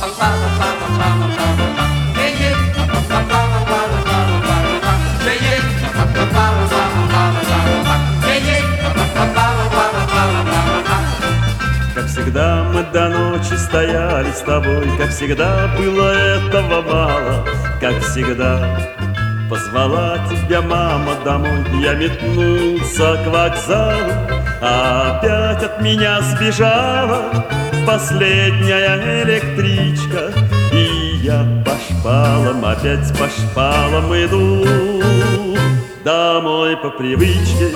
Как всегда мы до ночи стояли с тобой, как всегда было этого мало, как всегда позвала тебя мама домой. Я метнулся к вокзалу, а опять от меня сбежала последняя электричка. И я по шпалам, опять по шпалам иду домой по привычке.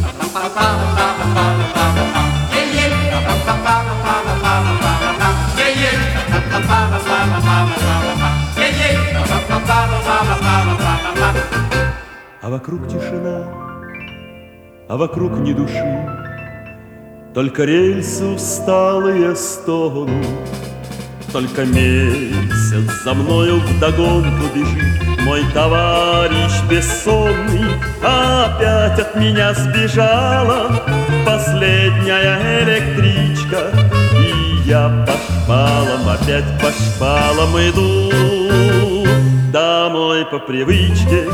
А вокруг тишина, а вокруг ни души, только рельсы усталые стонут, только месяц за мною вдогонку бежит мой товарищ бессонный. Опять от меня сбежала последняя электричка. И я по шпалам, опять по шпалам иду домой по привычке.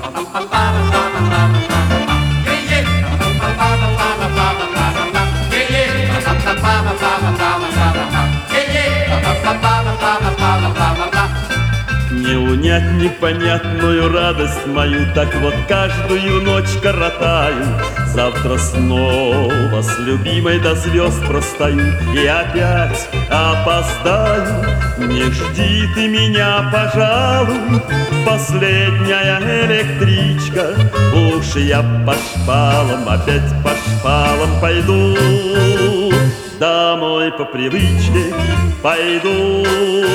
Не унять непонятную радость мою, так вот каждую ночь коротаю. Завтра снова с любимой до звезд простою и опять опоздаю. Не жди ты меня, пожалуй, последняя электричка. Уж я по шпалам, опять по шпалам пойду домой по привычке. Пойду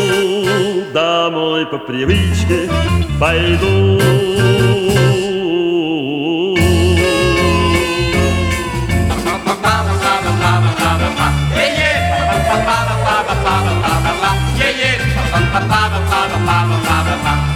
домой по привычке, пойду. Yeah, yeah.